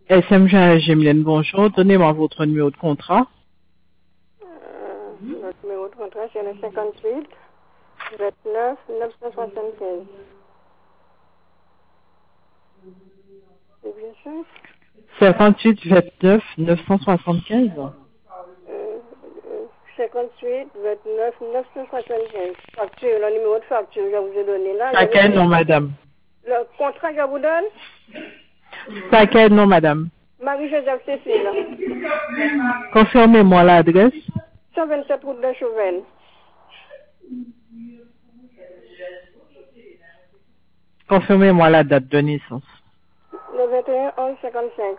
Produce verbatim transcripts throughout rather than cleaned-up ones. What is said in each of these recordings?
S M G Gemelen, bonjour. Donnez-moi votre numéro de contrat. Euh, notre numéro de contrat, c'est le cinquante-huit, vingt-neuf, neuf cent soixante-quinze. C'est bien ça? cinquante-huit vingt-neuf neuf cent soixante-quinze. Euh, euh, cinquante-huit, vingt-neuf, neuf cent soixante-quinze. Facture, le numéro de facture que je vous ai donné là. Ça quel nom, madame? Le contrat que je vous donne, Ça quel nom, madame? Marie-Joseph Cécile, Confirmez-moi l'adresse. cent vingt-sept route de Chauvel. Confirmez-moi la date de naissance. Le vingt et un onze cinquante-cinq.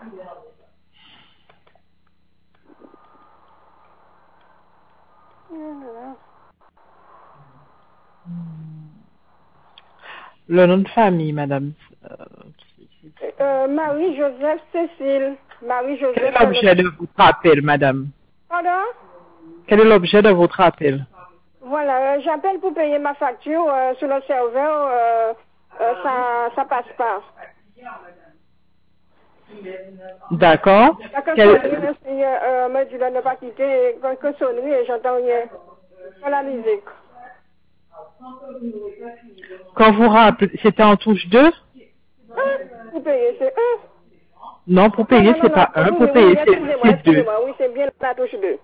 Le nom de famille, madame. Euh, Euh, Marie-Joseph Cécile. Quel Marie-Joseph. est l'objet de votre appel, madame? Pardon? Quel est l'objet de votre appel? Voilà, euh, j'appelle pour payer ma facture euh, sur le serveur. Euh, euh, ça, ça passe pas. D'accord. Parce que Quel- sonnerie, euh, euh, me dit de ne pas quitter, que, que sonnerie et j'entends rien. Pas la musique. Quand vous rappelez, c'était en touche deux? Un, pour payer, c'est un. Non, pour Non, payer, non, non, c'est pas non, un. oui, Pour oui, oui, payer, c'est excusez-moi, c'est deux. excusez-moi, oui, c'est bien la touche deux.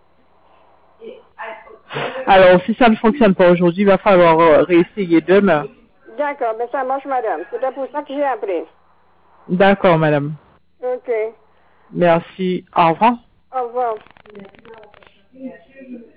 Alors, si ça ne fonctionne pas aujourd'hui, il va falloir euh, réessayer demain. D'accord, ben ça marche, madame. C'était pour ça que j'ai appelé. D'accord, madame. Ok, Merci. Au revoir. au revoir.